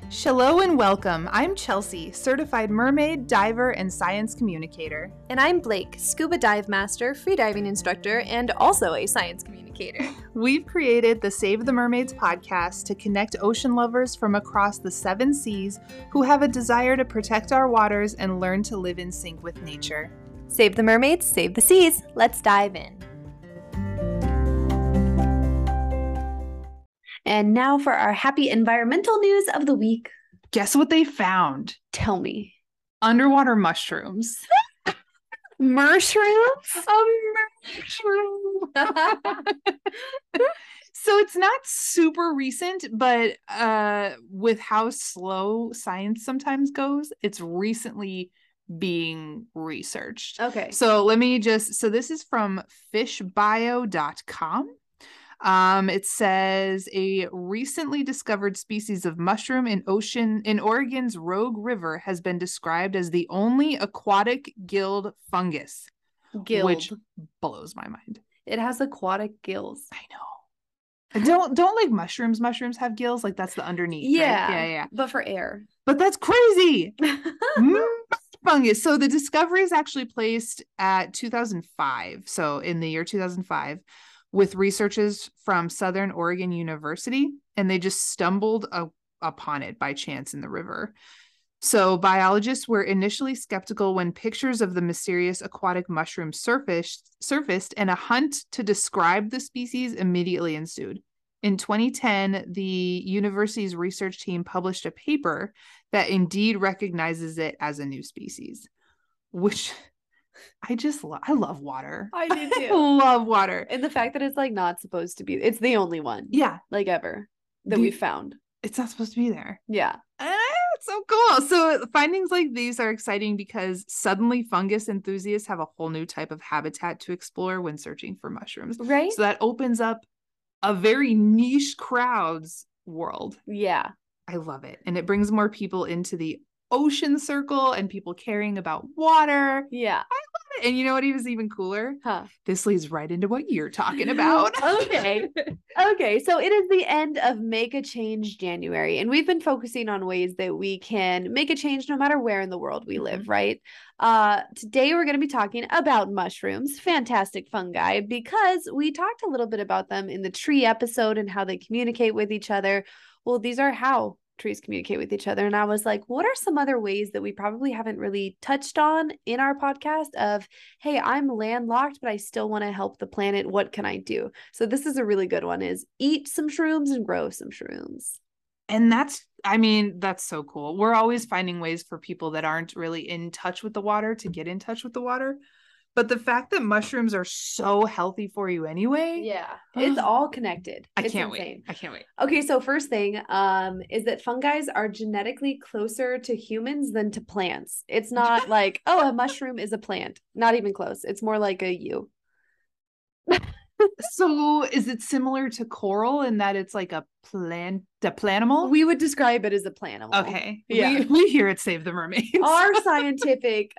Hello and welcome. I'm Chelsea, certified mermaid, diver, and science communicator. And I'm Blake, scuba dive master, freediving instructor, and also a science communicator. We've created the Save the Mermaids podcast to connect ocean lovers from across the 7 seas who have a desire to protect our waters and learn to live in sync with nature. Save the mermaids, save the seas. Let's dive in. And now for our happy environmental news of the week. Guess what they found? Tell me. Underwater mushrooms. Mushrooms? A mushroom. So it's not super recent, but with how slow science sometimes goes, it's recently being researched. Okay. So this is from fishbio.com. It says a recently discovered species of mushroom in Oregon's Rogue River has been described as the only aquatic gilled fungus. Which blows my mind. It has aquatic gills. I know. Don't like mushrooms. Mushrooms have gills. Like that's the underneath. Yeah. Right? Yeah. But for air. But that's crazy. Fungus. So the discovery is actually placed at 2005. So in the year 2005. With researchers from Southern Oregon University, and they just stumbled upon it by chance in the river. So biologists were initially skeptical when pictures of the mysterious aquatic mushroom surfaced, and a hunt to describe the species immediately ensued. In 2010, the university's research team published a paper that indeed recognizes it as a new species, which... I love water. I do too. I love water. And the fact that it's like not supposed to be, it's the only one. Yeah. Like ever that we've found. It's not supposed to be there. Yeah. It's so cool. So findings like these are exciting because suddenly fungus enthusiasts have a whole new type of habitat to explore when searching for mushrooms. Right. So that opens up a very niche crowd's world. Yeah. I love it. And it brings more people into the ocean circle and people caring about water. Yeah. I love it. And you know what was even cooler? Huh. This leads right into what you're talking about. Okay. So it is the end of Make a Change January, and we've been focusing on ways that we can make a change no matter where in the world we live, right? Today we're going to be talking about mushrooms, fantastic fungi, because we talked a little bit about them in the tree episode and how they communicate with each other. Well, these are how trees communicate with each other. And I was like, what are some other ways that we probably haven't really touched on in our podcast of, hey, I'm landlocked, but I still want to help the planet. What can I do? So this is a really good one, is eat some shrooms and grow some shrooms. And that's so cool. We're always finding ways for people that aren't really in touch with the water to get in touch with the water. But the fact that mushrooms are so healthy for you anyway. Yeah. It's all connected. I can't wait. Okay. So first thing is that fungi are genetically closer to humans than to plants. It's not like, oh, a mushroom is a plant. Not even close. It's more like a you. So is it similar to coral in that it's like a planimal? We would describe it as a planimal. Okay. Yeah. We here at Save the Mermaids. Our scientific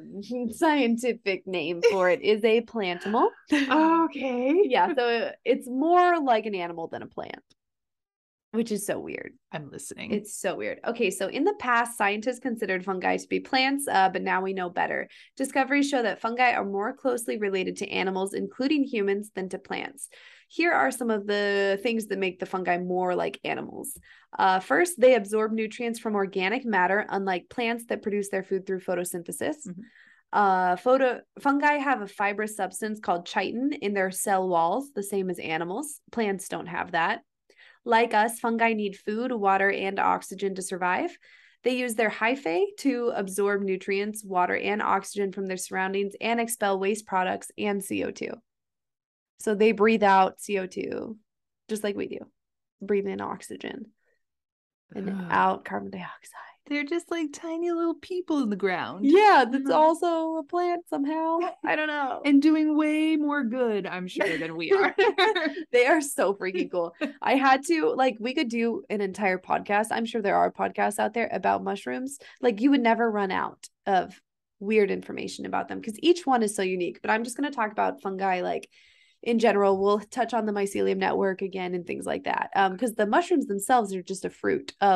name for it is a plantimal. Okay. Yeah. So it's more like an animal than a plant, which is so weird. I'm listening. It's so weird. Okay, so in the past, scientists considered fungi to be plants, but now we know better. Discoveries show that fungi are more closely related to animals, including humans, than to plants. Here are some of the things that make the fungi more like animals. First, they absorb nutrients from organic matter, unlike plants that produce their food through photosynthesis. Mm-hmm. Fungi have a fibrous substance called chitin in their cell walls, the same as animals. Plants don't have that. Like us, fungi need food, water, and oxygen to survive. They use their hyphae to absorb nutrients, water, and oxygen from their surroundings and expel waste products and CO2. So they breathe out CO2, just like we do. Breathe in oxygen and out carbon dioxide. They're just like tiny little people in the ground. Yeah, that's also a plant somehow. I don't know. And doing way more good, I'm sure, than we are. They are so freaking cool. I had to, we could do an entire podcast. I'm sure there are podcasts out there about mushrooms. Like, you would never run out of weird information about them because each one is so unique. But I'm just going to talk about fungi, in general. We'll touch on the mycelium network again and things like that. Because the mushrooms themselves are just a fruit of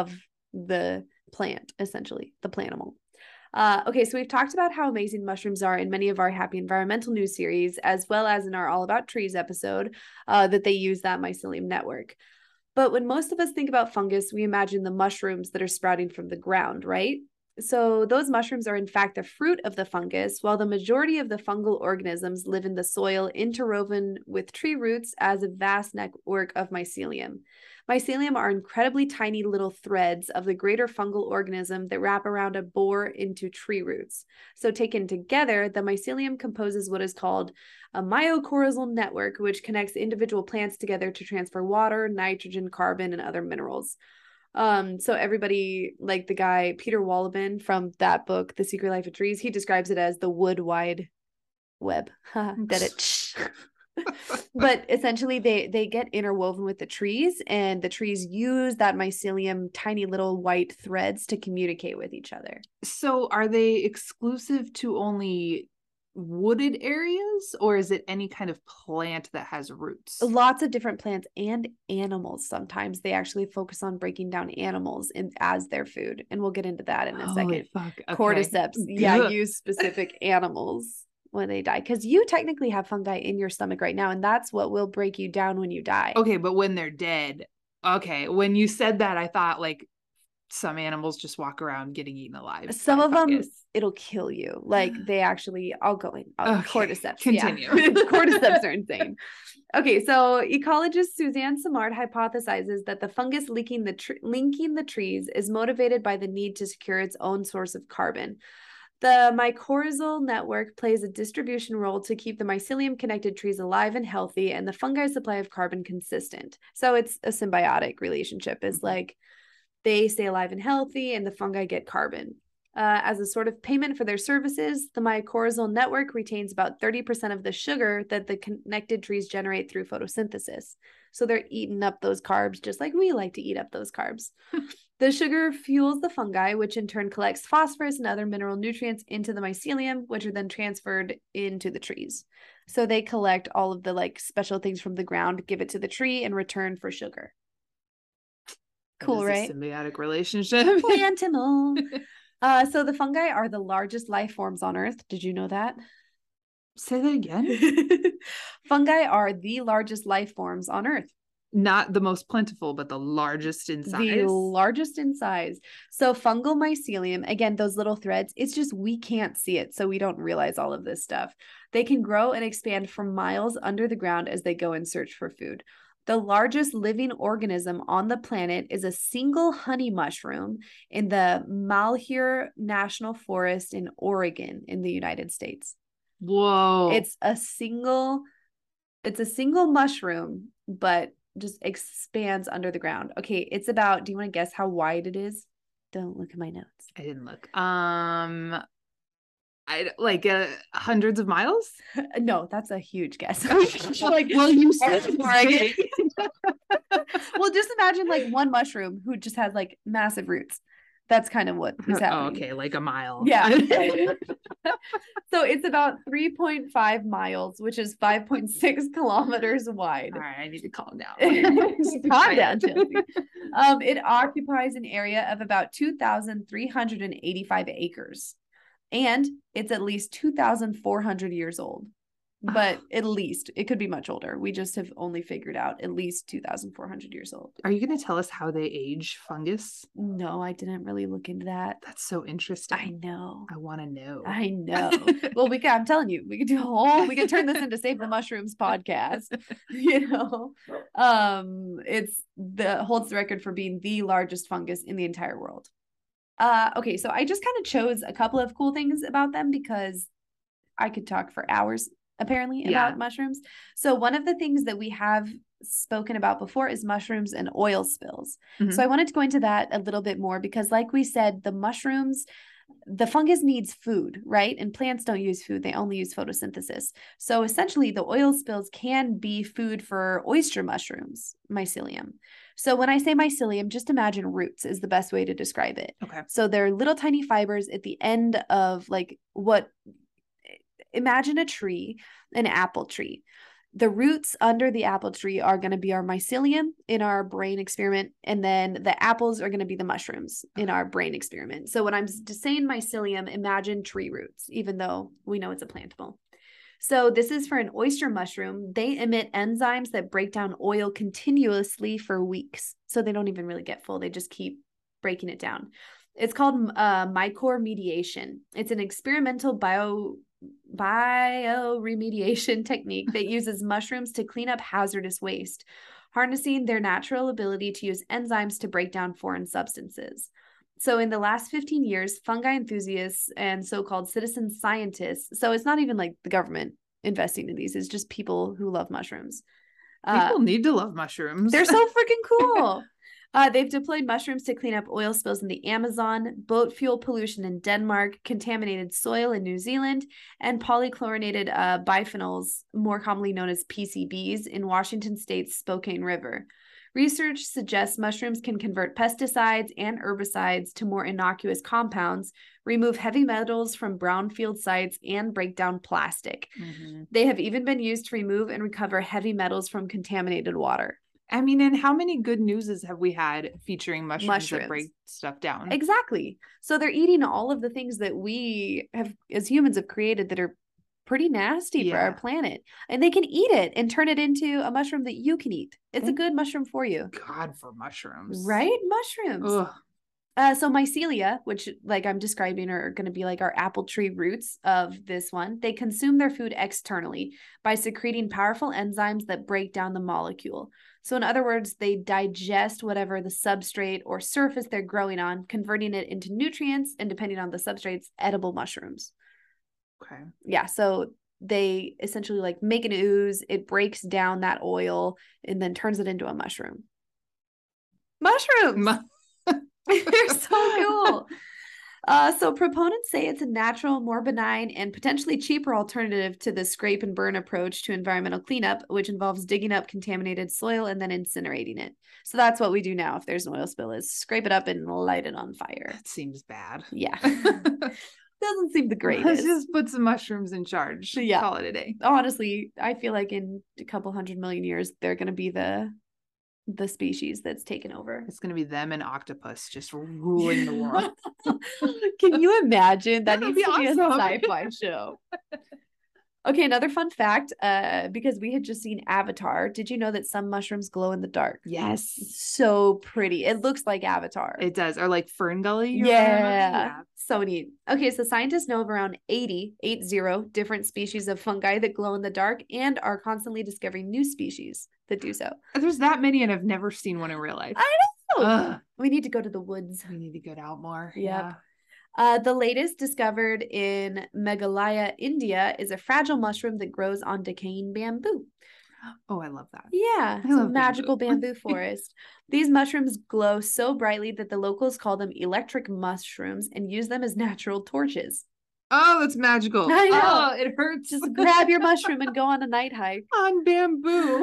the plant, essentially, the planimal. Okay, so we've talked about how amazing mushrooms are in many of our Happy Environmental News series, as well as in our All About Trees episode, that they use that mycelium network. But when most of us think about fungus, we imagine the mushrooms that are sprouting from the ground, right? So those mushrooms are in fact the fruit of the fungus, while the majority of the fungal organisms live in the soil interwoven with tree roots as a vast network of mycelium. Mycelium are incredibly tiny little threads of the greater fungal organism that wrap around a bore into tree roots. So taken together, the mycelium composes what is called a mycorrhizal network, which connects individual plants together to transfer water, nitrogen, carbon, and other minerals. So everybody, like the guy Peter Wohlleben from that book, The Secret Life of Trees, he describes it as the wood wide web. That it. But essentially they get interwoven with the trees, and the trees use that mycelium, tiny little white threads, to communicate with each other. So are they exclusive to only wooded areas, or is it any kind of plant that has roots? Lots of different plants and animals. Sometimes they actually focus on breaking down animals as their food, and we'll get into that in a second. Fuck. Okay. Cordyceps, use specific animals when they die, because you technically have fungi in your stomach right now, and that's what will break you down when you die. Okay, but when they're dead, okay, when you said that, I thought like some animals just walk around getting eaten alive. Some of them, it'll kill you. Like they actually, I'll go in. Cordyceps. Continue. Yeah. Cordyceps are insane. Okay, so ecologist Suzanne Simard hypothesizes that the fungus linking the trees is motivated by the need to secure its own source of carbon. The mycorrhizal network plays a distribution role to keep the mycelium-connected trees alive and healthy, and the fungi's supply of carbon consistent. So it's a symbiotic relationship. It's like they stay alive and healthy, and the fungi get carbon. As a sort of payment for their services, the mycorrhizal network retains about 30% of the sugar that the connected trees generate through photosynthesis. So they're eating up those carbs just like we like to eat up those carbs. The sugar fuels the fungi, which in turn collects phosphorus and other mineral nutrients into the mycelium, which are then transferred into the trees. So they collect all of the like special things from the ground, give it to the tree in return for sugar. Cool, right? Symbiotic relationship. Plantimal. So the fungi are the largest life forms on Earth. Did you know that? Say that again. Fungi are the largest life forms on Earth. Not the most plentiful, but the largest in size. The largest in size. So fungal mycelium, again, those little threads, it's just we can't see it, so we don't realize all of this stuff. They can grow and expand for miles under the ground as they go in search for food. The largest living organism on the planet is a single honey mushroom in the Malheur National Forest in Oregon in the United States. Whoa. It's a single mushroom, but just expands under the ground. Okay, it's about, do you want to guess how wide it is? Don't look at my notes. I didn't look. I like hundreds of miles. No, that's a huge guess. Like, well, you said Oregon. Well, just imagine like one mushroom who just has like massive roots. That's kind of what is happening. Oh, okay, like a mile. Yeah. So it's about 3.5 miles, which is 5.6 kilometers wide. All right, I need to calm down. Calm down, Chelsea. It occupies an area of about 2,385 acres. And it's at least 2,400 years old. But at least it could be much older. We just have only figured out at least 2,400 years old. Are you going to tell us how they age fungus? No, I didn't really look into that. That's so interesting. I know. I want to know. I know. Well, I'm telling you, we could turn this into Save the Mushrooms podcast. It's holds the record for being the largest fungus in the entire world. Okay, so I just kind of chose a couple of cool things about them because I could talk for hours apparently about mushrooms. So one of the things that we have spoken about before is mushrooms and oil spills. Mm-hmm. So I wanted to go into that a little bit more because like we said, the fungus needs food, right? And plants don't use food. They only use photosynthesis. So essentially the oil spills can be food for oyster mushrooms, mycelium. So when I say mycelium, just imagine roots is the best way to describe it. Okay. So they're little tiny fibers at the end of imagine a tree, an apple tree. The roots under the apple tree are going to be our mycelium in our brain experiment. And then the apples are going to be the mushrooms in our brain experiment. So when I'm saying mycelium, imagine tree roots, even though we know it's a plantable. So this is for an oyster mushroom. They emit enzymes that break down oil continuously for weeks. So they don't even really get full. They just keep breaking it down. It's called mycoremediation. It's an experimental bioremediation technique that uses mushrooms to clean up hazardous waste, harnessing their natural ability to use enzymes to break down foreign substances. So in the last 15 years, fungi enthusiasts and so-called citizen scientists, so it's not even like the government investing in these, it's just people who love mushrooms. People need to love mushrooms. They're so freaking cool. They've deployed mushrooms to clean up oil spills in the Amazon, boat fuel pollution in Denmark, contaminated soil in New Zealand, and polychlorinated biphenyls, more commonly known as PCBs, in Washington State's Spokane River. Research suggests mushrooms can convert pesticides and herbicides to more innocuous compounds, remove heavy metals from brownfield sites, and break down plastic. Mm-hmm. They have even been used to remove and recover heavy metals from contaminated water. I mean, and how many good newses have we had featuring mushrooms that break stuff down? Exactly. So they're eating all of the things that we have, as humans, have created that are pretty nasty for our planet. And they can eat it and turn it into a mushroom that you can eat. It's a good mushroom for you. God, for mushrooms. Right? Mushrooms. Ugh. So mycelia, which like I'm describing are going to be like our apple tree roots of this one, they consume their food externally by secreting powerful enzymes that break down the molecule. So in other words, they digest whatever the substrate or surface they're growing on, converting it into nutrients and, depending on the substrates, edible mushrooms. Okay. Yeah, so they essentially like make an ooze, it breaks down that oil and then turns it into a mushroom. Mushrooms! They're so cool. So proponents say it's a natural, more benign, and potentially cheaper alternative to the scrape and burn approach to environmental cleanup, which involves digging up contaminated soil and then incinerating it. So that's what we do now if there's an oil spill, is scrape it up and light it on fire. That seems bad. Yeah. Doesn't seem the greatest. Let's just put some mushrooms in charge. Yeah. Call it a day. Honestly, I feel like in a couple 100 million years, they're going to be the species that's taken over. It's going to be them and octopus just ruling the world. Can you imagine? That needs to be awesome. a sci-fi show. Okay, another fun fact, because we had just seen Avatar. Did you know that some mushrooms glow in the dark? Yes. So pretty. It looks like Avatar. It does. Or like Fern Gully. Yeah. So neat. Okay, so scientists know of around 80 different species of fungi that glow in the dark and are constantly discovering new species that do so. There's that many, and I've never seen one in real life. I know. We need to go to the woods. We need to get out more. Yep. Yeah. The latest discovered in Meghalaya, India, is a fragile mushroom that grows on decaying bamboo. Oh, I love that. Yeah, it's a magical bamboo forest. These mushrooms glow so brightly that the locals call them electric mushrooms and use them as natural torches. Oh, that's magical. I know. Oh, it hurts. Just grab your mushroom and go on a night hike. On bamboo.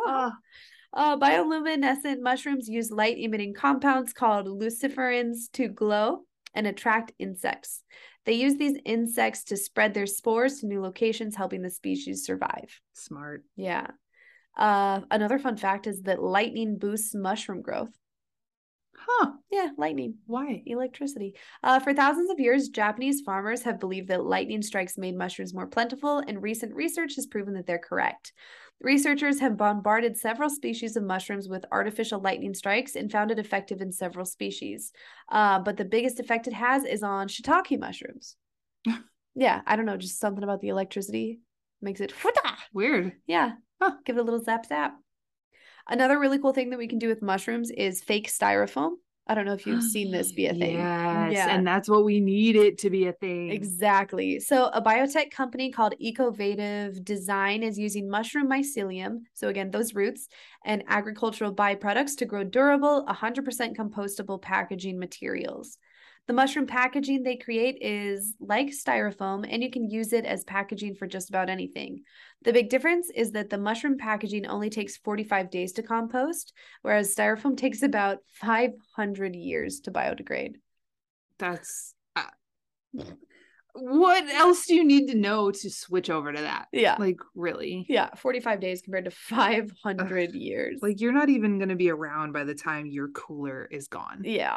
Bioluminescent mushrooms use light-emitting compounds called luciferins to glow and attract insects. They use these insects to spread their spores to new locations, helping the species survive. Smart. Yeah. Another fun fact is that lightning boosts mushroom growth. Huh. Yeah, lightning. Why? Electricity. For thousands of years, Japanese farmers have believed that lightning strikes made mushrooms more plentiful, and recent research has proven that they're correct. Researchers have bombarded several species of mushrooms with artificial lightning strikes and found it effective in several species. But the biggest effect it has is on shiitake mushrooms. Yeah, I don't know, just something about the electricity makes it weird. Yeah. Huh. Give it a little zap zap. Another really cool thing that we can do with mushrooms is fake styrofoam. I don't know if you've seen this be a thing. Yes, yeah. And that's what we need it to be a thing. Exactly. So a biotech company called Ecovative Design is using mushroom mycelium, so again, those roots, and agricultural byproducts to grow durable, 100% compostable packaging materials. The mushroom packaging they create is like styrofoam, and you can use it as packaging for just about anything. The big difference is that the mushroom packaging only takes 45 days to compost, whereas styrofoam takes about 500 years to biodegrade. That's what else do you need to know to switch over to that? Yeah. Like, really? Yeah, 45 days compared to 500 years. Like, you're not even going to be around by the time your cooler is gone. Yeah.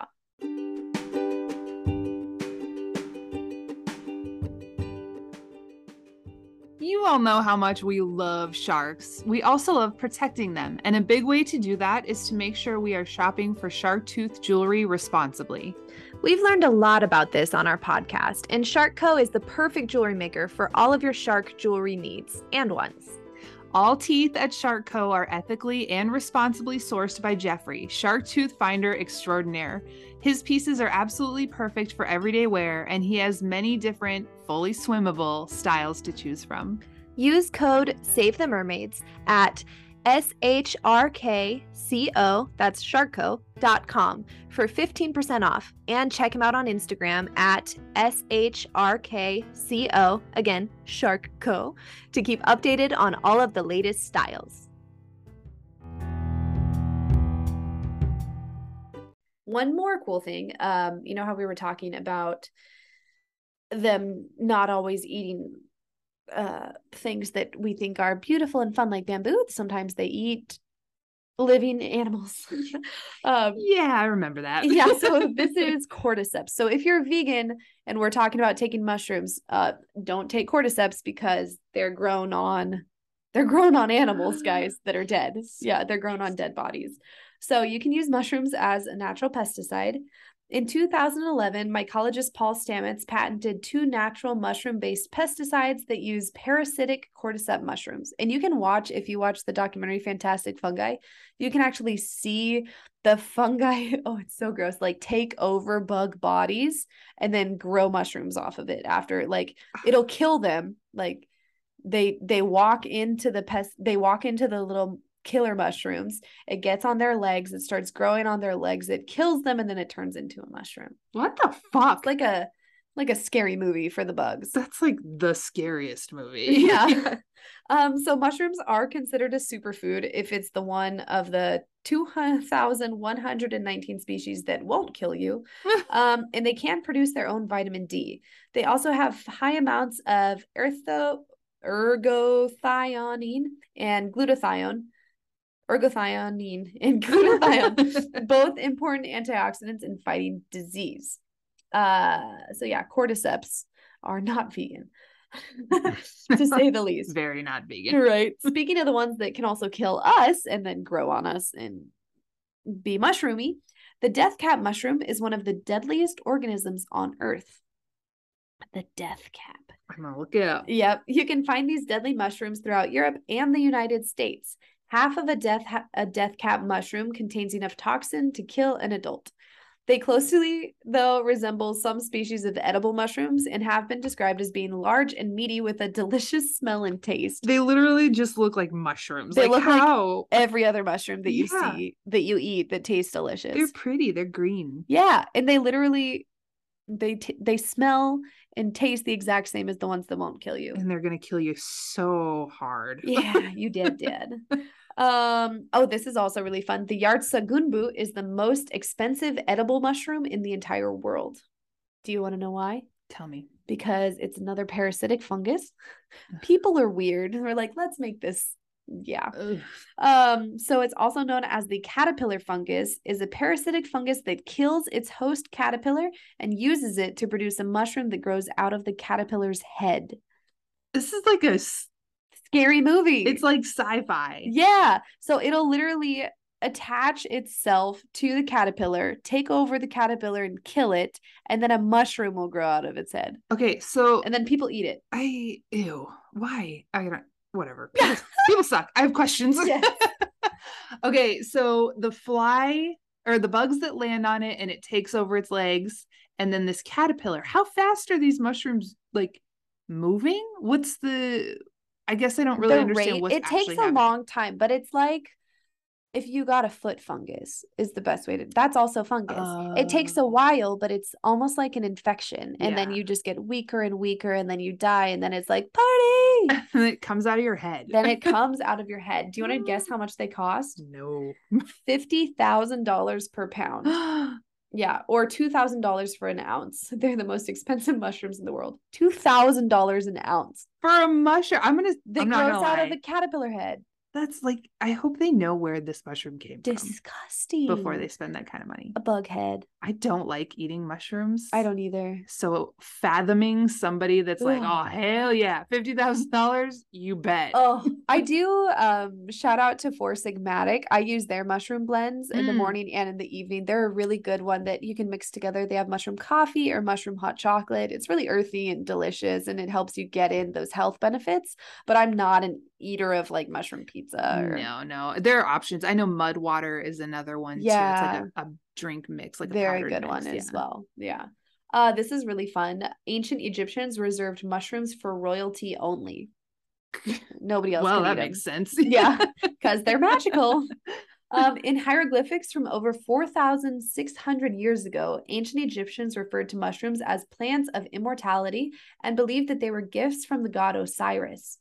You all know how much we love sharks. We also love protecting them, and a big way to do that is to make sure we are shopping for shark tooth jewelry responsibly. We've learned a lot about this on our podcast, and Shark Co. is the perfect jewelry maker for all of your shark jewelry needs and wants. All teeth at Shark Co. are ethically and responsibly sourced by Jeffrey, Shark Tooth Finder Extraordinaire. His pieces are absolutely perfect for everyday wear, and he has many different, fully swimmable styles to choose from. Use code SAVETHEMERMAIDS at SHRKCO, that's sharkco.com, for 15% off. And check him out on Instagram at SHRKCO, again, Sharkco, to keep updated on all of the latest styles. One more cool thing, you know how we were talking about them not always eating things that we think are beautiful and fun, like bamboo. Sometimes they eat living animals. Yeah, I remember that. Yeah, so this is cordyceps. So if you're vegan and we're talking about taking mushrooms, don't take cordyceps because they're grown on animals, guys, that are dead. Yeah, they're grown on dead bodies. So you can use mushrooms as a natural pesticide. In 2011, mycologist Paul Stamets patented 2 natural mushroom-based pesticides that use parasitic cordyceps mushrooms. And you can watch, if you watch the documentary Fantastic Fungi, you can actually see the fungi, oh, it's so gross, like take over bug bodies and then grow mushrooms off of it after, like, it'll kill them. Like, they walk into the little killer mushrooms, it gets on their legs, it starts growing on their legs, it kills them, and then it turns into a mushroom. What the fuck? It's like a scary movie for the bugs. That's like the scariest movie. Yeah. So mushrooms are considered a superfood if it's the one of the 2,119 species that won't kill you. And they can produce their own vitamin D. They also have high amounts of ergothioneine and glutathione, both important antioxidants in fighting disease. So yeah, cordyceps are not vegan, to say the least. Very not vegan. Right. Speaking of the ones that can also kill us and then grow on us and be mushroomy, the death cap mushroom is one of the deadliest organisms on Earth. The death cap. I'm gonna look it up. Yep. You can find these deadly mushrooms throughout Europe and the United States. Half of a death cap mushroom contains enough toxin to kill an adult. They closely, though, resemble some species of edible mushrooms and have been described as being large and meaty with a delicious smell and taste. They literally just look like mushrooms. They look how? like every other mushroom that you see, that you eat, that tastes delicious. They're pretty. They're green. Yeah, and they literally, they smell and taste the exact same as the ones that won't kill you. And they're gonna kill you so hard. Yeah, you did. Oh, this is also really fun. The Yartsagunbu is the most expensive edible mushroom in the entire world. Do you want to know why? Tell me. Because it's another parasitic fungus. People are weird. We're like, let's make this. Yeah. So it's also known as the caterpillar fungus, is a parasitic fungus that kills its host caterpillar and uses it to produce a mushroom that grows out of the caterpillar's head. This is like a scary movie. It's like sci-fi. Yeah. So it'll literally attach itself to the caterpillar, take over the caterpillar and kill it, and then a mushroom will grow out of its head. Okay, so and then people eat it. Ew. Why? I don't, whatever. People suck. I have questions. Yes. Okay, so the fly or the bugs that land on it and it takes over its legs, and then this caterpillar. How fast are these mushrooms like moving? What's the I guess I don't really understand what's actually happening. It takes a long time, but it's like if you got a foot fungus is the best way to, that's also fungus. It takes a while, but it's almost like an infection. And then you just get weaker and weaker and then you die. And then it's like, party. And it comes out of your head. Then it comes out of your head. Do you want to guess how much they cost? No. $50,000 per pound. Yeah, or $2,000 for an ounce. They're the most expensive mushrooms in the world. $2,000 an ounce. For a mushroom. I'm That not grows gonna out lie. of the caterpillar head. That's like, I hope they know where this mushroom came from Disgusting. before they spend that kind of money. A bug head. I don't like eating mushrooms. I don't either. So fathoming somebody that's like, Ugh. oh hell yeah, $50,000, you bet. Oh, I do shout out to Four Sigmatic. I use their mushroom blends in the morning and in the evening. They're a really good one that you can mix together. They have mushroom coffee or mushroom hot chocolate. It's really earthy and delicious, and it helps you get in those health benefits. But I'm not an eater of like mushroom pizza. No. There are options. I know mud water is another one too. It's like a drink mix, like very a powdered good mix. one as well. Yeah. This is really fun. Ancient Egyptians reserved mushrooms for royalty only. Nobody else. Well, that makes sense. Yeah, because they're magical. In hieroglyphics from over 4,600 years ago, ancient Egyptians referred to mushrooms as plants of immortality and believed that they were gifts from the god Osiris.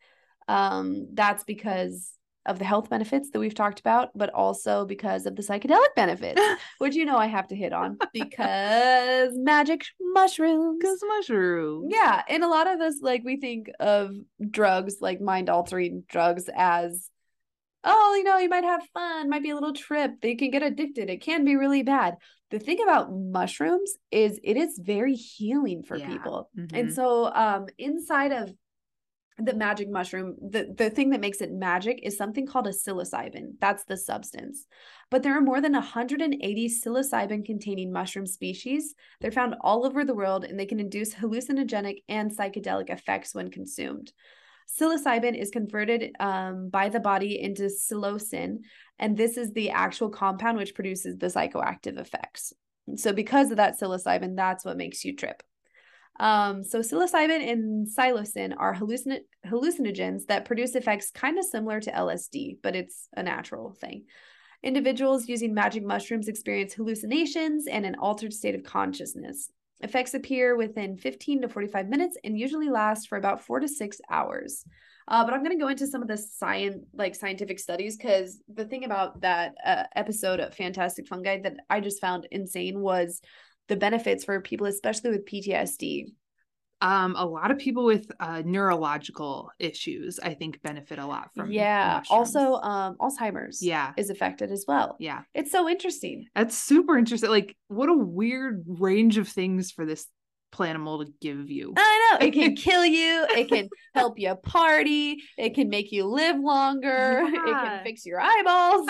That's because of the health benefits that we've talked about, but also because of the psychedelic benefits, which I have to hit on because magic mushrooms. Because mushrooms. Yeah, and a lot of us, like, we think of drugs, like mind-altering drugs, as, oh, you might have fun, might be a little trip, they can get addicted, it can be really bad. The thing about mushrooms is it is very healing for people. And so inside of the magic mushroom, the thing that makes it magic is something called a psilocybin. That's the substance. But there are more than 180 psilocybin containing mushroom species. They're found all over the world, and they can induce hallucinogenic and psychedelic effects when consumed. Psilocybin is converted by the body into psilocin, and this is the actual compound which produces the psychoactive effects. So because of that psilocybin, that's what makes you trip. So psilocybin and psilocin are hallucinogens that produce effects kind of similar to LSD, but it's a natural thing. Individuals using magic mushrooms experience hallucinations and an altered state of consciousness. Effects appear within 15 to 45 minutes and usually last for about 4 to 6 hours. But I'm going to go into some of the scientific studies, because the thing about that episode of Fantastic Fungi that I just found insane was the benefits for people, especially with PTSD. A lot of people with neurological issues, I think, benefit a lot from mushrooms. Also Alzheimer's is affected as well. Yeah. It's so interesting. That's super interesting. Like, what a weird range of things for this planimal to give you. I know. It can kill you. It can help you party. It can make you live longer. Yeah. It can fix your eyeballs.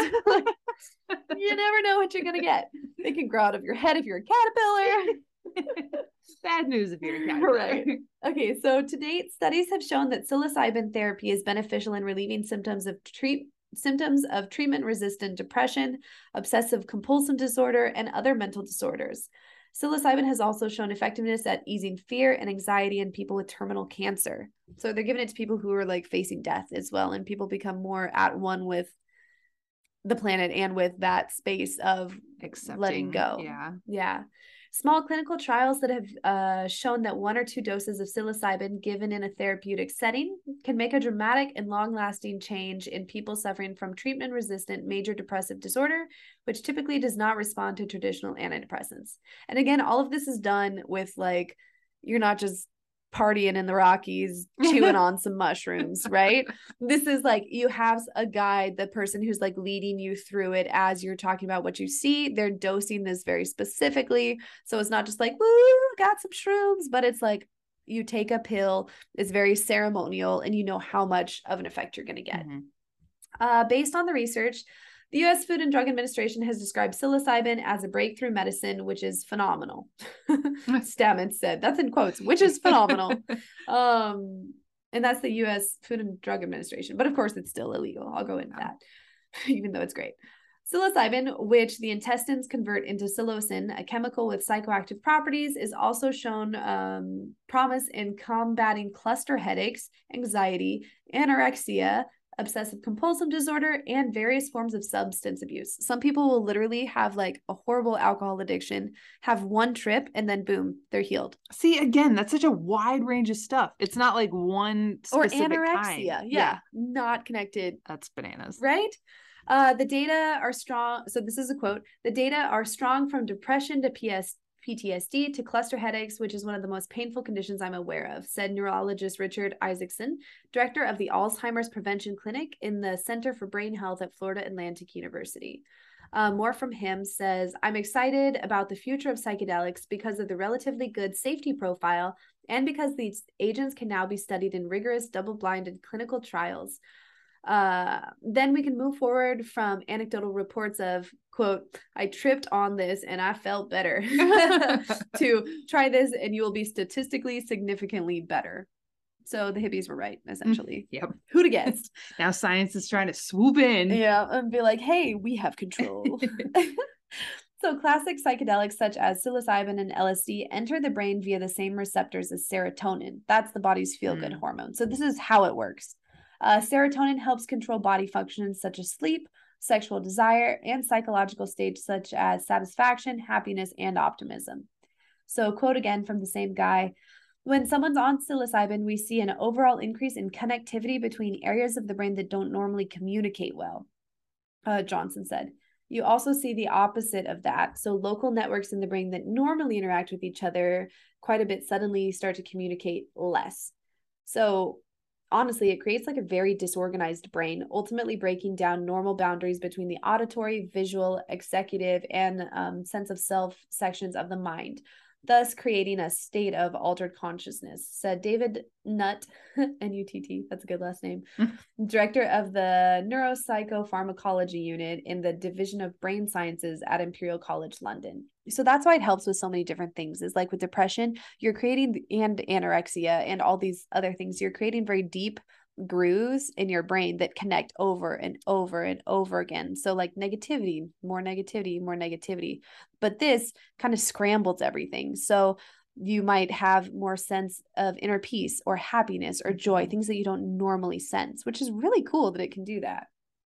You never know what you're going to get. It can grow out of your head if you're a caterpillar. Bad news if you're a caterpillar. Right. Okay, so to date, studies have shown that psilocybin therapy is beneficial in relieving symptoms of treatment-resistant depression, obsessive-compulsive disorder, and other mental disorders. Psilocybin has also shown effectiveness at easing fear and anxiety in people with terminal cancer. So they're giving it to people who are like facing death as well, and people become more at one with the planet and with that space of letting go. Yeah. Small clinical trials that have shown that 1 or 2 doses of psilocybin given in a therapeutic setting can make a dramatic and long-lasting change in people suffering from treatment-resistant major depressive disorder, which typically does not respond to traditional antidepressants. And again, all of this is done with, like, you're not just partying in the Rockies, chewing on some mushrooms, right? This is like, you have a guide, the person who's like leading you through it as you're talking about what you see. They're dosing this very specifically. So it's not just like, woo, got some shrooms, but it's like you take a pill, it's very ceremonial, and you know how much of an effect you're going to get. Based on the research, the U.S. Food and Drug Administration has described psilocybin as a breakthrough medicine, which is phenomenal. Stamets said, that's in quotes, which is phenomenal. And that's the U.S. Food and Drug Administration. But of course, it's still illegal. I'll go into that, even though it's great. Psilocybin, which the intestines convert into psilocin, a chemical with psychoactive properties, is also shown promise in combating cluster headaches, anxiety, anorexia, obsessive compulsive disorder, and various forms of substance abuse. Some people will literally have like a horrible alcohol addiction, have one trip, and then boom, they're healed. See, again, that's such a wide range of stuff. It's not like one specific or kind. anorexia. Yeah, not connected. That's bananas. Right? The data are strong. So this is a quote. The data are strong from depression to PTSD to cluster headaches, which is one of the most painful conditions I'm aware of, said neurologist Richard Isaacson, director of the Alzheimer's Prevention Clinic in the Center for Brain Health at Florida Atlantic University. More from him says, I'm excited about the future of psychedelics because of the relatively good safety profile and because these agents can now be studied in rigorous double-blinded clinical trials. Then we can move forward from anecdotal reports of, quote, I tripped on this and I felt better, to try this and you will be statistically significantly better. So the hippies were right, essentially. Yep. Who'd have guessed? Now science is trying to swoop in. Yeah, and be like, hey, we have control. So classic psychedelics such as psilocybin and LSD enter the brain via the same receptors as serotonin. That's the body's feel-good hormone. So this is how it works. Serotonin helps control body functions such as sleep, sexual desire, and psychological states such as satisfaction, happiness, and optimism. So, quote again from the same guy, when someone's on psilocybin, we see an overall increase in connectivity between areas of the brain that don't normally communicate well, Johnson said. You also see the opposite of that. So local networks in the brain that normally interact with each other quite a bit suddenly start to communicate less. So honestly, it creates like a very disorganized brain, ultimately breaking down normal boundaries between the auditory, visual, executive, and sense of self sections of the mind, thus creating a state of altered consciousness, said David Nutt, N-U-T-T, that's a good last name, director of the Neuropsychopharmacology Unit in the Division of Brain Sciences at Imperial College London. So that's why it helps with so many different things, is like with depression, you're creating, and anorexia and all these other things, you're creating very deep grooves in your brain that connect over and over and over again. So like negativity, more negativity, more negativity. But this kind of scrambles everything. So you might have more sense of inner peace or happiness or joy, things that you don't normally sense, which is really cool that it can do that.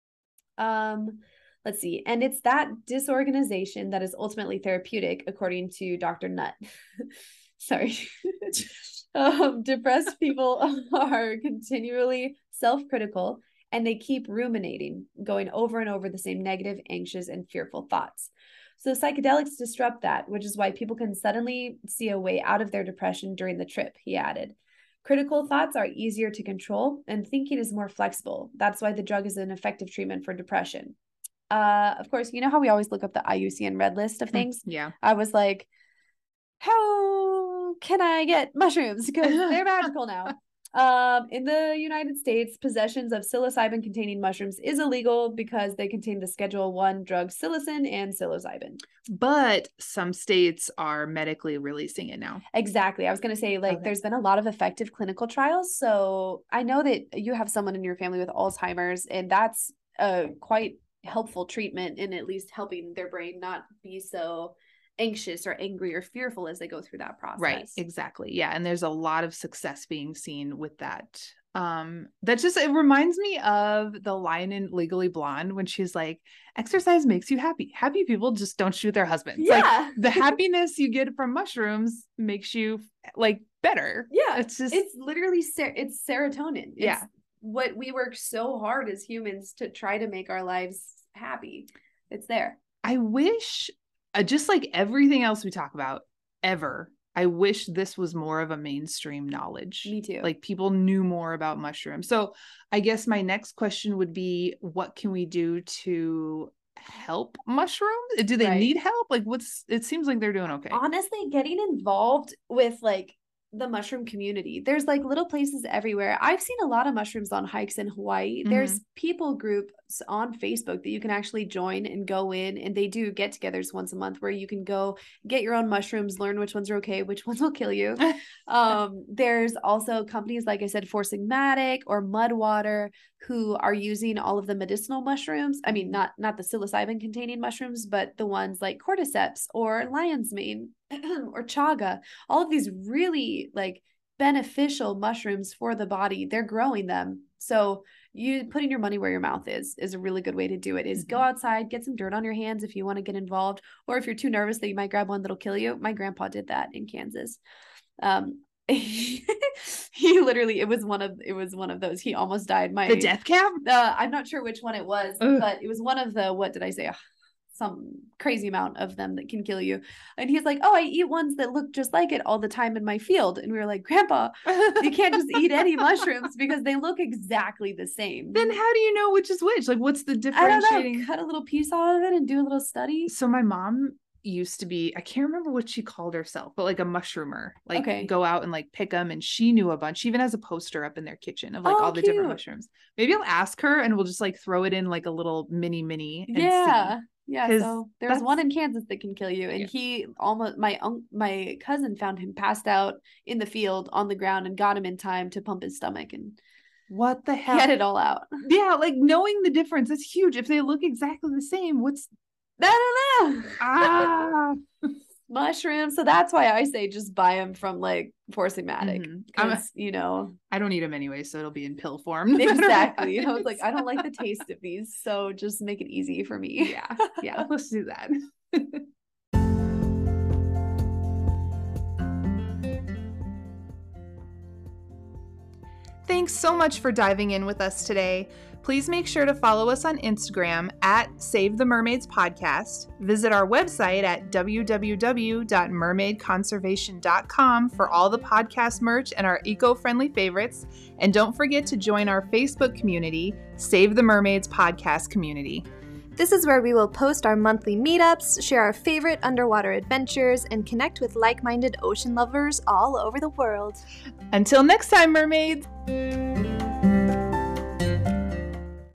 Let's see. And it's that disorganization that is ultimately therapeutic, according to Dr. Nutt. Sorry. Depressed people are continually self-critical and they keep ruminating, going over and over the same negative, anxious, and fearful thoughts. So psychedelics disrupt that, which is why people can suddenly see a way out of their depression during the trip, he added. Critical thoughts are easier to control and thinking is more flexible. That's why the drug is an effective treatment for depression. Of course, you know how we always look up the IUCN Red List of things? Yeah. I was like, how can I get mushrooms? Because they're magical now. In the United States, possessions of psilocybin containing mushrooms is illegal because they contain the Schedule I drug psilocin and psilocybin. But some states are medically releasing it now. Exactly. I was going to say, like, there's been a lot of effective clinical trials. So I know that you have someone in your family with Alzheimer's, and that's a quite helpful treatment in at least helping their brain not be so anxious or angry or fearful as they go through that process. Right. Exactly. Yeah. And there's a lot of success being seen with that. That just, it reminds me of the line in Legally Blonde when she's like, exercise makes you happy. Happy people just don't shoot their husbands. Yeah. Like the happiness you get from mushrooms makes you like better. Yeah. It's just, it's literally, it's serotonin. It's yeah. what we work so hard as humans to try to make our lives happy. It's there. I wish, just like everything else we talk about ever, I wish this was more of a mainstream knowledge. Me too. Like people knew more about mushrooms. So I guess my next question would be, what can we do to help mushrooms? Do they need help? Like it seems like they're doing okay. Honestly, getting involved with like the mushroom community. There's like little places everywhere. I've seen a lot of mushrooms on hikes in Hawaii. Mm-hmm. There's people groups on Facebook that you can actually join and go in, and they do get-togethers once a month where you can go get your own mushrooms, learn which ones are okay, which ones will kill you. There's also companies, like I said, Four Sigmatic or Mudwater, who are using all of the medicinal mushrooms. I mean, not the psilocybin containing mushrooms, but the ones like cordyceps or lion's mane or chaga. All of these really like beneficial mushrooms for the body. They're growing them. So you putting your money where your mouth is a really good way to do it. Is go outside, get some dirt on your hands if you want to get involved, or if you're too nervous that you might grab one that'll kill you. My grandpa did that in Kansas. He literally, it was one of those, he almost died. The death cap? I'm not sure which one it was, but it was one of the, what did I say? Some crazy amount of them that can kill you. And he's like, oh, I eat ones that look just like it all the time in my field. And we were like, Grandpa, you can't just eat any mushrooms because they look exactly the same. Then how do you know which is which? Like, what's the differentiating? I don't know. Cut a little piece out of it and do a little study. So my mom used to be, I can't remember what she called herself, but like a mushroomer, like go out and like pick them, and she knew a bunch. She even has a poster up in their kitchen of like all the different mushrooms. Maybe I'll ask her and we'll just like throw it in like a little mini and see. Yeah, so there's one in Kansas that can kill you, and he almost, my cousin found him passed out in the field on the ground and got him in time to pump his stomach, and what the hell, get it all out. Yeah, like knowing the difference, that's huge. If they look exactly the same, what's, I don't know. Mushrooms. So that's why I say just buy them from like Force-O-Matic, because you know, I don't eat them anyway, so it'll be in pill form. Exactly. I was like, I don't like the taste of these, so just make it easy for me. Yeah, let's do that. Thanks so much for diving in with us today. Please make sure to follow us on Instagram at Save the Mermaids Podcast. Visit our website at www.mermaidconservation.com for all the podcast merch and our eco-friendly favorites. And don't forget to join our Facebook community, Save the Mermaids Podcast Community. This is where we will post our monthly meetups, share our favorite underwater adventures, and connect with like-minded ocean lovers all over the world. Until next time, mermaids!